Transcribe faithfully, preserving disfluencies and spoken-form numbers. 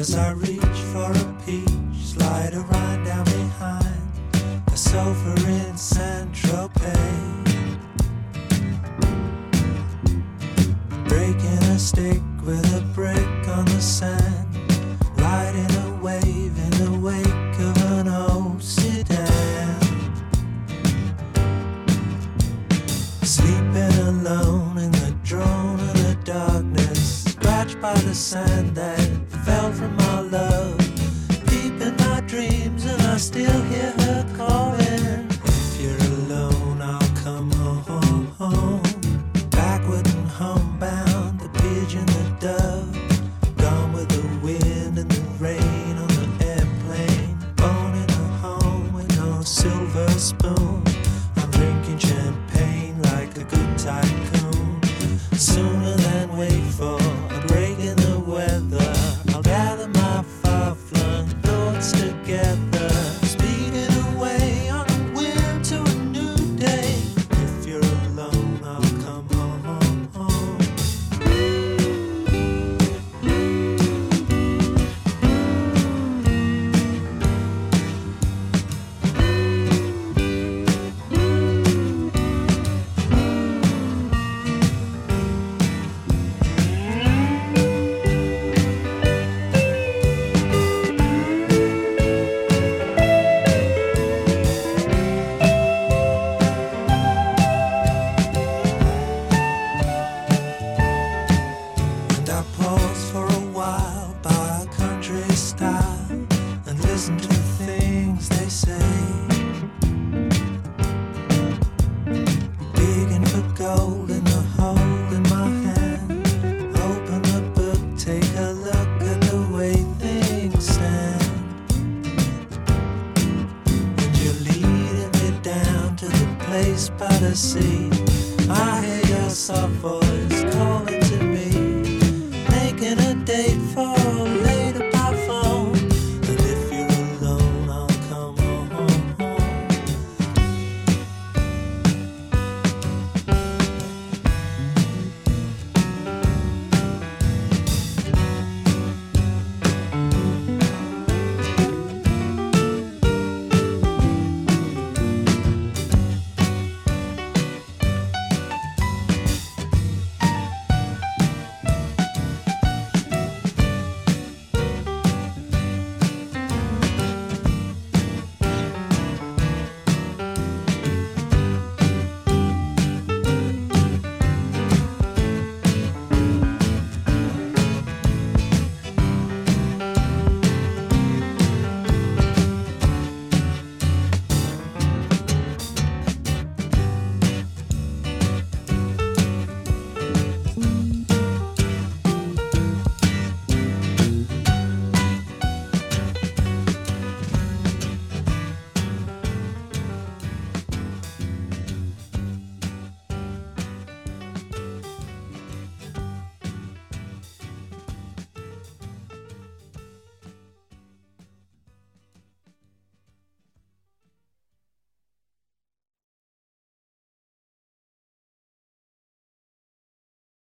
As I reach for a peach, slide a ride down behind the sofa in Saint-Tropez. Breaking a stick with a brick on the sand, riding a wave in the wake of an old sedan. Sleeping alone in the drone of the darkness, scratched by the sand that fell from our love. Deep in my dreams and I still hear her calling.